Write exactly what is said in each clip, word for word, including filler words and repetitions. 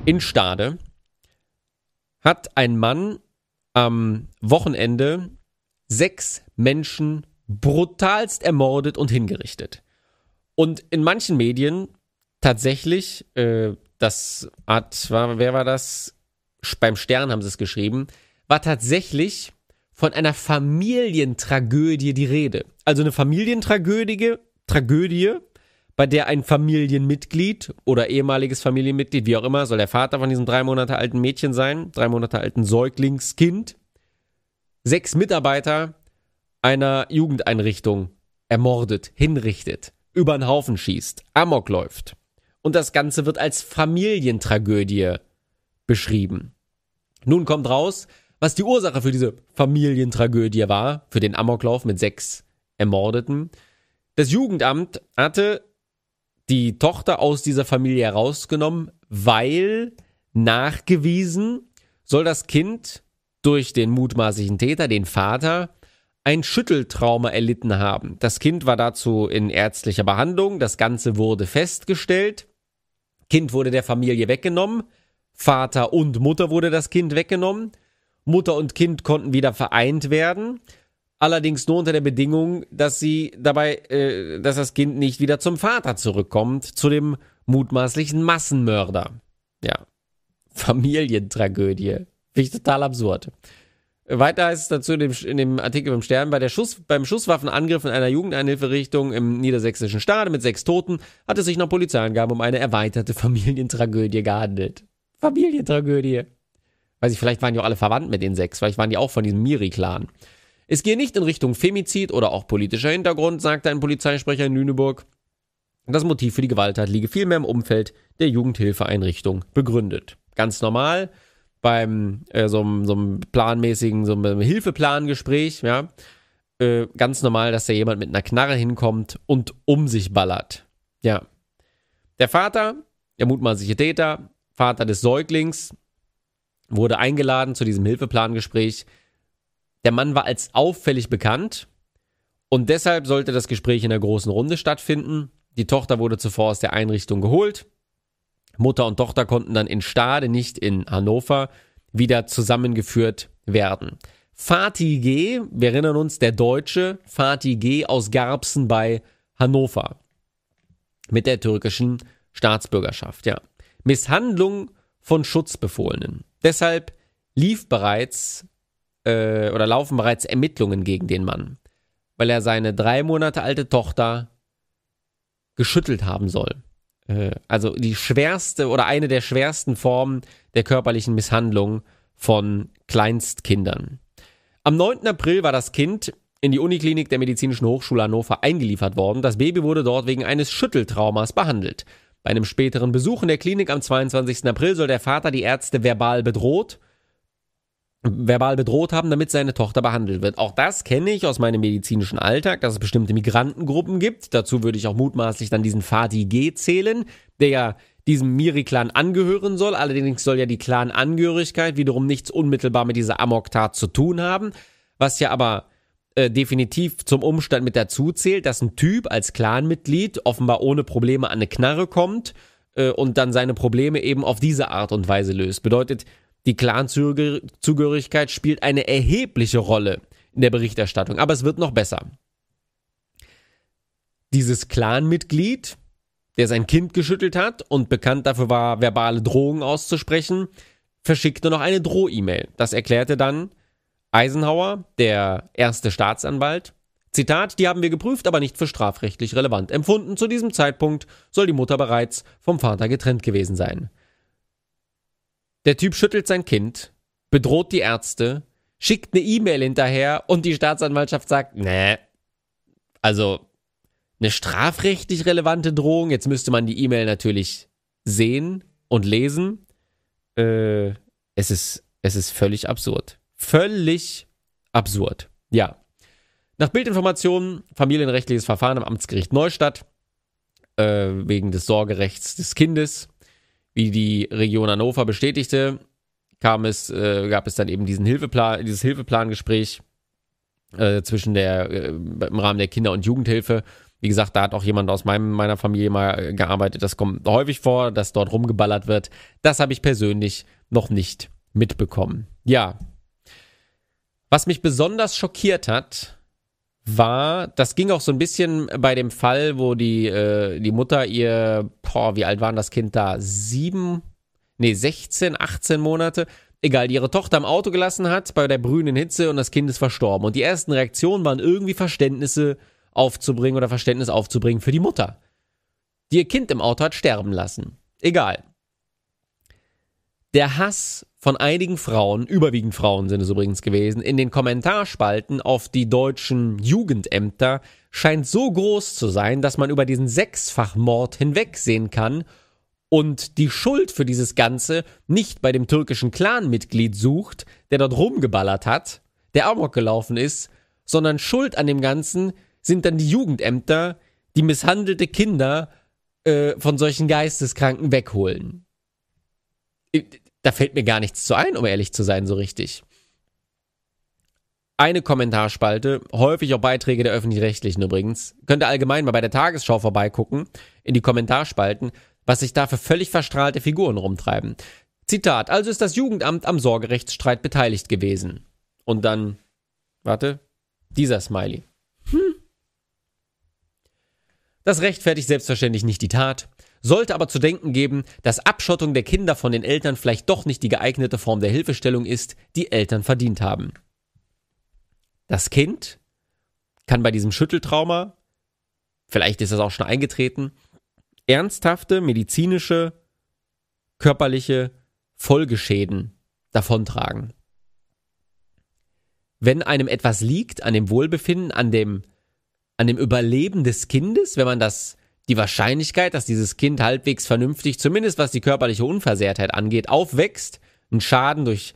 In Stade hat ein Mann am Wochenende sechs Menschen brutalst ermordet und hingerichtet. Und in manchen Medien tatsächlich, äh, das hat, war, wer war das? Beim Stern haben sie es geschrieben, war tatsächlich von einer Familientragödie die Rede. Also eine Familientragödie, Tragödie, bei der ein Familienmitglied oder ehemaliges Familienmitglied, wie auch immer, soll der Vater von diesem drei Monate alten Mädchen sein, drei Monate alten Säuglingskind, sechs Mitarbeiter einer Jugendeinrichtung ermordet, hinrichtet, über den Haufen schießt, Amok läuft. Und das Ganze wird als Familientragödie beschrieben. Nun kommt raus, was die Ursache für diese Familientragödie war, für den Amoklauf mit sechs Ermordeten. Das Jugendamt hatte die Tochter aus dieser Familie herausgenommen, weil nachgewiesen soll das Kind durch den mutmaßlichen Täter, den Vater, ein Schütteltrauma erlitten haben. Das Kind war dazu in ärztlicher Behandlung, das Ganze wurde festgestellt. Kind wurde der Familie weggenommen, Vater und Mutter wurde das Kind weggenommen. Mutter und Kind konnten wieder vereint werden, allerdings nur unter der Bedingung, dass sie dabei, äh, dass das Kind nicht wieder zum Vater zurückkommt, zu dem mutmaßlichen Massenmörder. Ja, Familientragödie. Finde ich total absurd. Weiter heißt es dazu in dem, in dem Artikel im Stern, bei der Schuss, beim Schusswaffenangriff in einer Jugendeinhilferichtung im niedersächsischen Stade mit sechs Toten hat es sich nach Polizeiangaben um eine erweiterte Familientragödie gehandelt. Familientragödie. Weiß ich, vielleicht waren die auch alle verwandt mit den sechs, vielleicht waren die auch von diesem Miri-Clan. Es gehe nicht in Richtung Femizid oder auch politischer Hintergrund, sagte ein Polizeisprecher in Lüneburg. Das Motiv für die Gewalttat liege vielmehr im Umfeld der Jugendhilfeeinrichtung begründet. Ganz normal, beim äh, so einem planmäßigen, so einem Hilfeplangespräch, ja, äh, ganz normal, dass da jemand mit einer Knarre hinkommt und um sich ballert. Ja. Der Vater, der mutmaßliche Täter, Vater des Säuglings, wurde eingeladen zu diesem Hilfeplangespräch. Der Mann war als auffällig bekannt und deshalb sollte das Gespräch in der großen Runde stattfinden. Die Tochter wurde zuvor aus der Einrichtung geholt. Mutter und Tochter konnten dann in Stade, nicht in Hannover, wieder zusammengeführt werden. Fatih G., wir erinnern uns, der Deutsche, Fatih G. aus Garbsen bei Hannover. Mit der türkischen Staatsbürgerschaft, ja. Misshandlung von Schutzbefohlenen. Deshalb lief bereits äh, oder laufen bereits Ermittlungen gegen den Mann, weil er seine drei Monate alte Tochter geschüttelt haben soll. Äh, also die schwerste oder eine der schwersten Formen der körperlichen Misshandlung von Kleinstkindern. Am neunten April war das Kind in die Uniklinik der Medizinischen Hochschule Hannover eingeliefert worden. Das Baby wurde dort wegen eines Schütteltraumas behandelt. Bei einem späteren Besuch in der Klinik am zweiundzwanzigsten April soll der Vater die Ärzte verbal bedroht, verbal bedroht haben, damit seine Tochter behandelt wird. Auch das kenne ich aus meinem medizinischen Alltag, dass es bestimmte Migrantengruppen gibt. Dazu würde ich auch mutmaßlich dann diesen Fatih G. zählen, der ja diesem Miri-Clan angehören soll. Allerdings soll ja die Clan-Angehörigkeit wiederum nichts unmittelbar mit dieser Amok-Tat zu tun haben, was ja aber Äh, definitiv zum Umstand mit dazu zählt, dass ein Typ als Clanmitglied offenbar ohne Probleme an eine Knarre kommt äh, und dann seine Probleme eben auf diese Art und Weise löst. Bedeutet, die Clanzugehörigkeit spielt eine erhebliche Rolle in der Berichterstattung, aber es wird noch besser. Dieses Clanmitglied, der sein Kind geschüttelt hat und bekannt dafür war, verbale Drohungen auszusprechen, verschickte noch eine Droh-E-Mail. Das erklärte dann Eisenhauer, der erste Staatsanwalt, Zitat, die haben wir geprüft, aber nicht für strafrechtlich relevant empfunden. Zu diesem Zeitpunkt soll die Mutter bereits vom Vater getrennt gewesen sein. Der Typ schüttelt sein Kind, bedroht die Ärzte, schickt eine E-Mail hinterher und die Staatsanwaltschaft sagt, nee, also eine strafrechtlich relevante Drohung, jetzt müsste man die E-Mail natürlich sehen und lesen. Äh, es ist, es ist völlig absurd. Völlig absurd. Ja. Nach Bildinformationen, familienrechtliches Verfahren am Amtsgericht Neustadt, äh, wegen des Sorgerechts des Kindes. Wie die Region Hannover bestätigte, kam es, äh, gab es dann eben diesen Hilfeplan, dieses Hilfeplangespräch äh, zwischen der, äh, im Rahmen der Kinder- und Jugendhilfe. Wie gesagt, da hat auch jemand aus meinem, meiner Familie mal gearbeitet. Das kommt häufig vor, dass dort rumgeballert wird. Das habe ich persönlich noch nicht mitbekommen. Ja. Was mich besonders schockiert hat, war, das ging auch so ein bisschen bei dem Fall, wo die, äh, die Mutter ihr, boah, wie alt war das Kind da? Sieben, nee, sechzehn, achtzehn Monate, egal, die ihre Tochter im Auto gelassen hat bei der brühenden Hitze und das Kind ist verstorben. Und die ersten Reaktionen waren irgendwie Verständnisse aufzubringen oder Verständnis aufzubringen für die Mutter, die ihr Kind im Auto hat sterben lassen. Egal. Der Hass von einigen Frauen, überwiegend Frauen sind es übrigens gewesen, in den Kommentarspalten auf die deutschen Jugendämter scheint so groß zu sein, dass man über diesen Sechsfachmord hinwegsehen kann und die Schuld für dieses Ganze nicht bei dem türkischen Clanmitglied sucht, der dort rumgeballert hat, der Amok gelaufen ist, sondern Schuld an dem Ganzen sind dann die Jugendämter, die misshandelte Kinder äh, von solchen Geisteskranken wegholen. Da fällt mir gar nichts zu ein, um ehrlich zu sein, so richtig. Eine Kommentarspalte, häufig auch Beiträge der Öffentlich-Rechtlichen übrigens, könnt ihr allgemein mal bei der Tagesschau vorbeigucken, in die Kommentarspalten, was sich da für völlig verstrahlte Figuren rumtreiben. Zitat, also ist das Jugendamt am Sorgerechtsstreit beteiligt gewesen. Und dann, warte, dieser Smiley. Hm. Das rechtfertigt selbstverständlich nicht die Tat, sollte aber zu denken geben, dass Abschottung der Kinder von den Eltern vielleicht doch nicht die geeignete Form der Hilfestellung ist, die Eltern verdient haben. Das Kind kann bei diesem Schütteltrauma, vielleicht ist das auch schon eingetreten, ernsthafte medizinische, körperliche Folgeschäden davontragen. Wenn einem etwas liegt an dem Wohlbefinden, an dem, an dem Überleben des Kindes, wenn man das die Wahrscheinlichkeit, dass dieses Kind halbwegs vernünftig, zumindest was die körperliche Unversehrtheit angeht, aufwächst, ein Schaden durch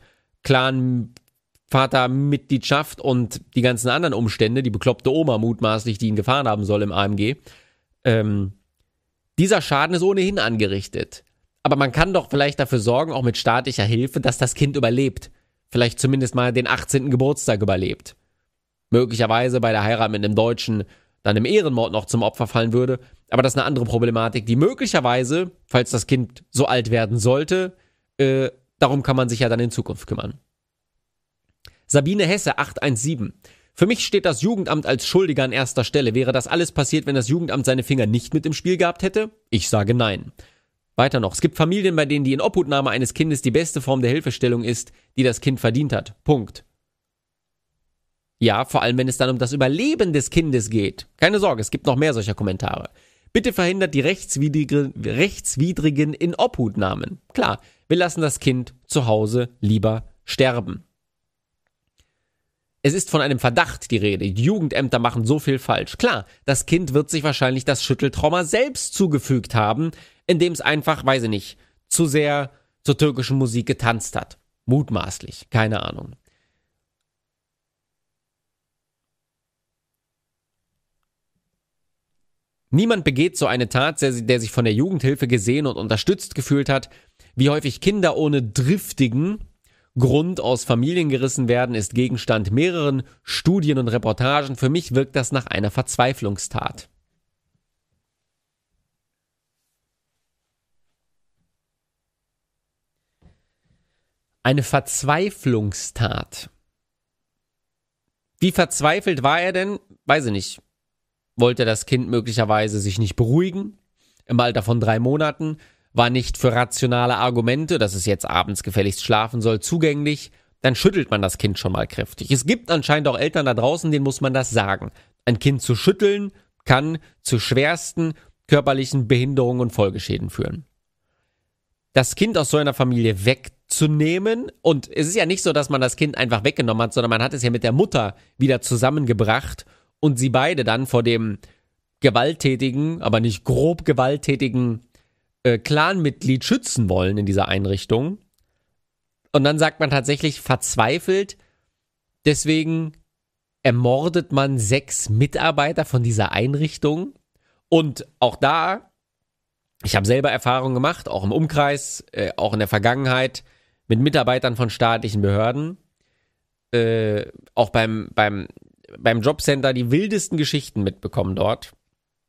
Clan-Vatermitgliedschaft und die ganzen anderen Umstände, die bekloppte Oma mutmaßlich, die ihn gefahren haben soll im A M G, ähm, dieser Schaden ist ohnehin angerichtet. Aber man kann doch vielleicht dafür sorgen, auch mit staatlicher Hilfe, dass das Kind überlebt. Vielleicht zumindest mal den achtzehnten Geburtstag überlebt. Möglicherweise bei der Heirat mit einem Deutschen dann im Ehrenmord noch zum Opfer fallen würde. Aber das ist eine andere Problematik, die möglicherweise, falls das Kind so alt werden sollte, äh, darum kann man sich ja dann in Zukunft kümmern. Sabine Hesse, acht eins sieben. Für mich steht das Jugendamt als Schuldiger an erster Stelle. Wäre das alles passiert, wenn das Jugendamt seine Finger nicht mit im Spiel gehabt hätte? Ich sage nein. Weiter noch. Es gibt Familien, bei denen die Inobhutnahme eines Kindes die beste Form der Hilfestellung ist, die das Kind verdient hat. Punkt. Ja, vor allem, wenn es dann um das Überleben des Kindes geht. Keine Sorge, es gibt noch mehr solcher Kommentare. Bitte verhindert die rechtswidrige, rechtswidrigen Inobhutnahmen. Klar, wir lassen das Kind zu Hause lieber sterben. Es ist von einem Verdacht die Rede. Die Jugendämter machen so viel falsch. Klar, das Kind wird sich wahrscheinlich das Schütteltrauma selbst zugefügt haben, indem es einfach, weiß ich nicht, zu sehr zur türkischen Musik getanzt hat. Mutmaßlich, keine Ahnung. Niemand begeht so eine Tat, der, der sich von der Jugendhilfe gesehen und unterstützt gefühlt hat. Wie häufig Kinder ohne driftigen Grund aus Familien gerissen werden, ist Gegenstand mehreren Studien und Reportagen. Für mich wirkt das nach einer Verzweiflungstat. Eine Verzweiflungstat. Wie verzweifelt war er denn? Weiß ich nicht. Wollte das Kind möglicherweise sich nicht beruhigen? Im Alter von drei Monaten? War nicht für rationale Argumente, dass es jetzt abends gefälligst schlafen soll, zugänglich? Dann schüttelt man das Kind schon mal kräftig. Es gibt anscheinend auch Eltern da draußen, denen muss man das sagen. Ein Kind zu schütteln kann zu schwersten körperlichen Behinderungen und Folgeschäden führen. Das Kind aus so einer Familie wegzunehmen, und es ist ja nicht so, dass man das Kind einfach weggenommen hat, sondern man hat es ja mit der Mutter wieder zusammengebracht und sie beide dann vor dem gewalttätigen, aber nicht grob gewalttätigen äh, Clanmitglied schützen wollen in dieser Einrichtung. Und dann sagt man tatsächlich verzweifelt, deswegen ermordet man sechs Mitarbeiter von dieser Einrichtung. Und auch da, ich habe selber Erfahrungen gemacht, auch im Umkreis, äh, auch in der Vergangenheit, mit Mitarbeitern von staatlichen Behörden, äh, auch beim, beim, beim Jobcenter die wildesten Geschichten mitbekommen dort.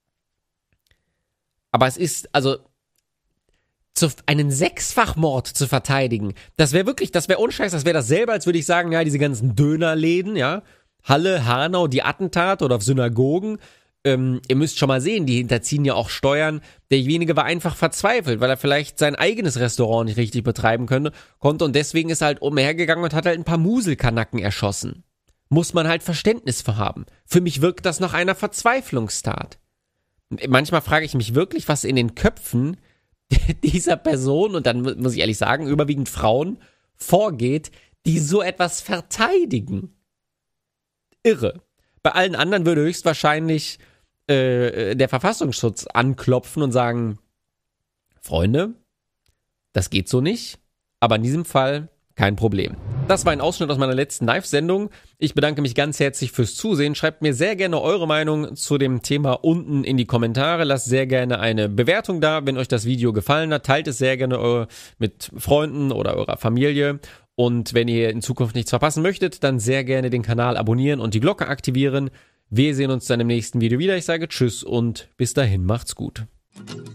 Aber es ist, also, zu, einen Sechsfachmord zu verteidigen, das wäre wirklich, das wäre unscheiß, das wäre dasselbe, als würde ich sagen, ja, diese ganzen Dönerläden, ja, Halle, Hanau, die Attentate oder auf Synagogen, ähm, ihr müsst schon mal sehen, die hinterziehen ja auch Steuern. Derjenige war einfach verzweifelt, weil er vielleicht sein eigenes Restaurant nicht richtig betreiben könnte, konnte und deswegen ist er halt umhergegangen und hat halt ein paar Muselkanacken erschossen. Muss man halt Verständnis für haben. Für mich wirkt das nach einer Verzweiflungstat. Manchmal frage ich mich wirklich, was in den Köpfen dieser Person, und dann muss ich ehrlich sagen, überwiegend Frauen, vorgeht, die so etwas verteidigen. Irre. Bei allen anderen würde höchstwahrscheinlich äh, der Verfassungsschutz anklopfen und sagen, Freunde, das geht so nicht, aber in diesem Fall kein Problem. Das war ein Ausschnitt aus meiner letzten Live-Sendung. Ich bedanke mich ganz herzlich fürs Zusehen. Schreibt mir sehr gerne eure Meinung zu dem Thema unten in die Kommentare. Lasst sehr gerne eine Bewertung da, wenn euch das Video gefallen hat. Teilt es sehr gerne mit Freunden oder eurer Familie. Und wenn ihr in Zukunft nichts verpassen möchtet, dann sehr gerne den Kanal abonnieren und die Glocke aktivieren. Wir sehen uns dann im nächsten Video wieder. Ich sage Tschüss und bis dahin macht's gut.